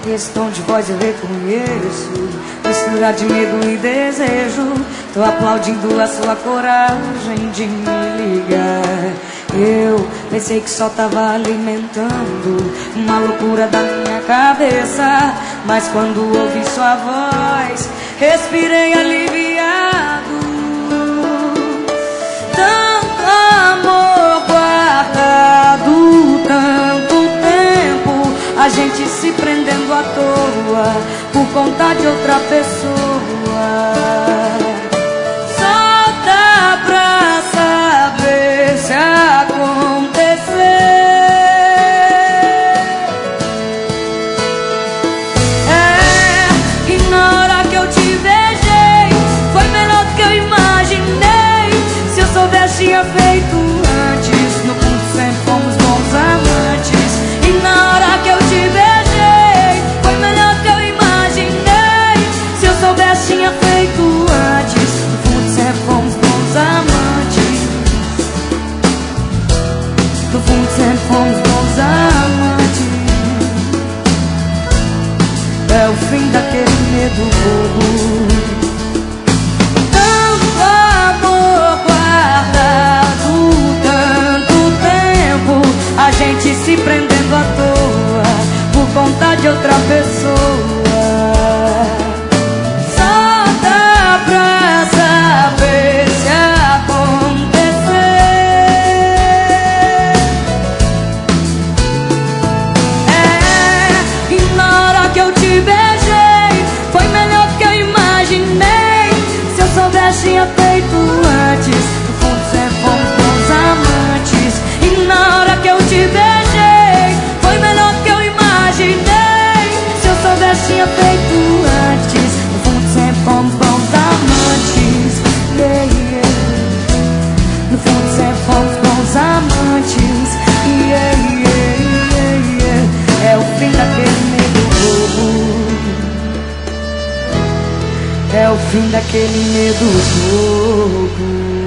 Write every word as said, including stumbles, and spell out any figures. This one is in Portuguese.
esse tom de voz eu reconheço, mistura de medo e desejo. Tô aplaudindo a sua coragem de me ligar. Eu pensei que só tava alimentando uma loucura da minha cabeça, mas quando ouvi sua voz, respirei aliviado. Tanto amor guardado, tanto tempo, a gente se prendendo à toa por conta de outra pessoa. Só dá pra saber se acontecer. É que na hora que eu te beijei, foi melhor do que eu imaginei. Se eu soubesse tinha feito antes, no fundo sempre fomos bons amantes. E na hora que eu te beijei, foi melhor do que eu imaginei. Se eu soubesse tinha feito antes, no fundo sempre fomos bons amantes. No fundo sempre fomos bons amantes. É o fim daquele medo bobo. Tanto amor guardado, tanto tempo, a gente se prendendo à toa por conta de outra pessoa. Só dá pra saber se acontecer. É, e na hora que eu te beijei, foi melhor do que eu imaginei. Se eu soubesse tinha feito antes, no fundo sempre fomos bons amantes. E na hora que eu te beijei, foi melhor do que eu imaginei. Se eu soubesse tinha feito antes, no fundo sempre fomos bons amantes. Yeah, yeah. No fundo sempre fomos bons amantes. Yeah, yeah, yeah, yeah. É o fim daquele medo bobo. É o fim daquele medo bobo.